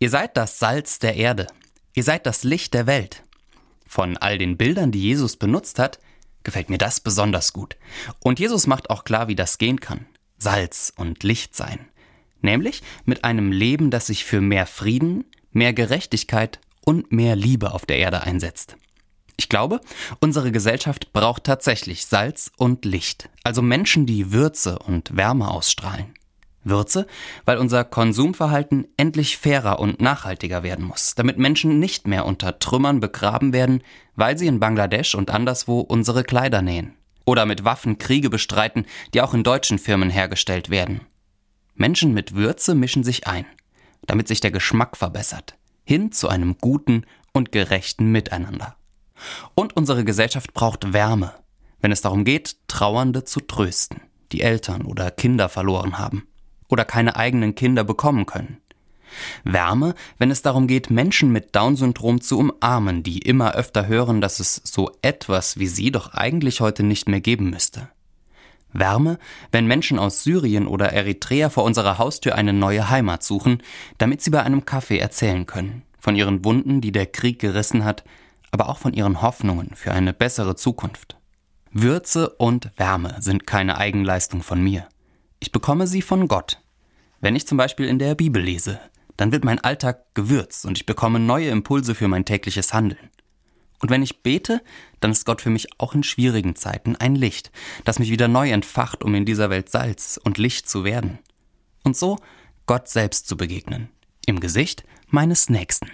Ihr seid das Salz der Erde. Ihr seid das Licht der Welt. Von all den Bildern, die Jesus benutzt hat, gefällt mir das besonders gut. Und Jesus macht auch klar, wie das gehen kann. Salz und Licht sein. Nämlich mit einem Leben, das sich für mehr Frieden, mehr Gerechtigkeit und mehr Liebe auf der Erde einsetzt. Ich glaube, unsere Gesellschaft braucht tatsächlich Salz und Licht. Also Menschen, die Würze und Wärme ausstrahlen. Würze, weil unser Konsumverhalten endlich fairer und nachhaltiger werden muss, damit Menschen nicht mehr unter Trümmern begraben werden, weil sie in Bangladesch und anderswo unsere Kleider nähen. Oder mit Waffen Kriege bestreiten, die auch in deutschen Firmen hergestellt werden. Menschen mit Würze mischen sich ein, damit sich der Geschmack verbessert, hin zu einem guten und gerechten Miteinander. Und unsere Gesellschaft braucht Wärme, wenn es darum geht, Trauernde zu trösten, die Eltern oder Kinder verloren haben oder keine eigenen Kinder bekommen können. Wärme, wenn es darum geht, Menschen mit Down-Syndrom zu umarmen, die immer öfter hören, dass es so etwas wie sie doch eigentlich heute nicht mehr geben müsste. Wärme, wenn Menschen aus Syrien oder Eritrea vor unserer Haustür eine neue Heimat suchen, damit sie bei einem Kaffee erzählen können, von ihren Wunden, die der Krieg gerissen hat, aber auch von ihren Hoffnungen für eine bessere Zukunft. Würze und Wärme sind keine Eigenleistung von mir. Ich bekomme sie von Gott. Wenn ich zum Beispiel in der Bibel lese, dann wird mein Alltag gewürzt und ich bekomme neue Impulse für mein tägliches Handeln. Und wenn ich bete, dann ist Gott für mich auch in schwierigen Zeiten ein Licht, das mich wieder neu entfacht, um in dieser Welt Salz und Licht zu werden. Und so Gott selbst zu begegnen, im Gesicht meines Nächsten.